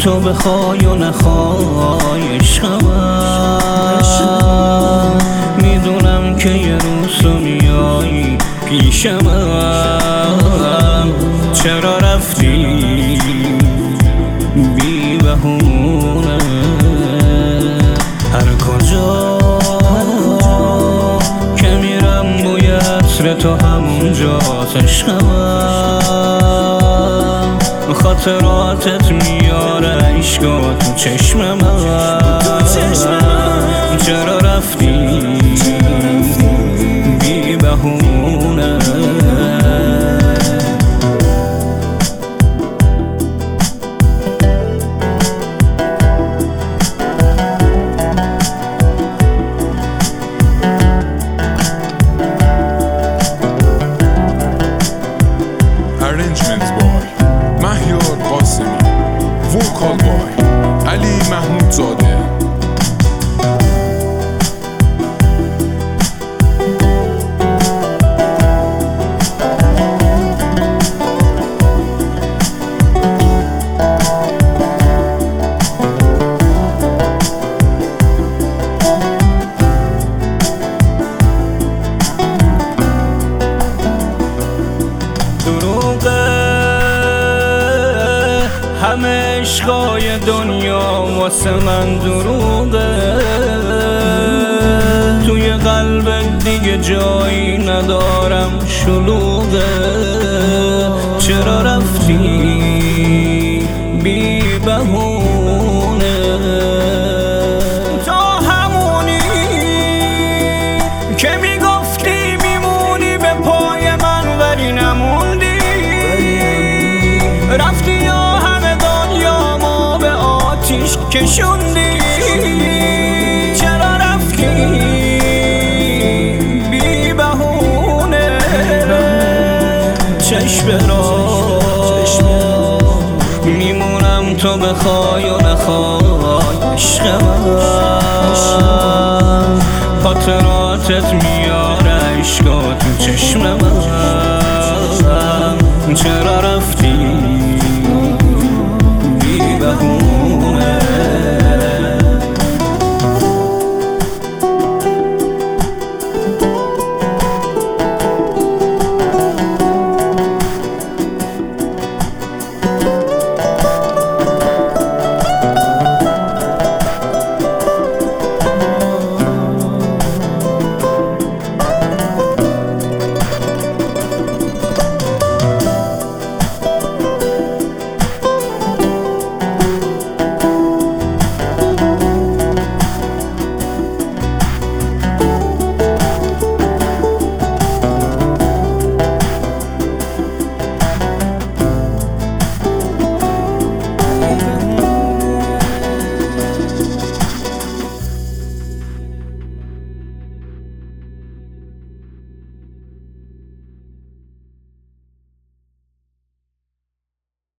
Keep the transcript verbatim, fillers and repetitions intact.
تو بخوای و نخوای عشقم، میدونم که یه روز تو میایی پیشم. چرا رفتی بی بهونه؟ هر کجا که میرم بوی عطر تو همونجاست عشقم. خاطراتت میاره عشقا تو چشمم. چرا رفتی بی بهونه؟ Arrangements boy مهیار قاسمی، وکال بای علی محمود زاده. همه عشقای دنیا واسه من دروغه، توی قلبت دیگه جایی ندارم شلوغه. چرا رفتی بی بهونه؟ تو همونی که میگفتی میمونی به پای من ولی نموندی. رفتی کشوندی. چرا رفتی بی بهونه؟ چشم را میمونم تو بخوای و نخوای عشقم. خاطراتت میاره عشقا تو چشمم. چرا رفتی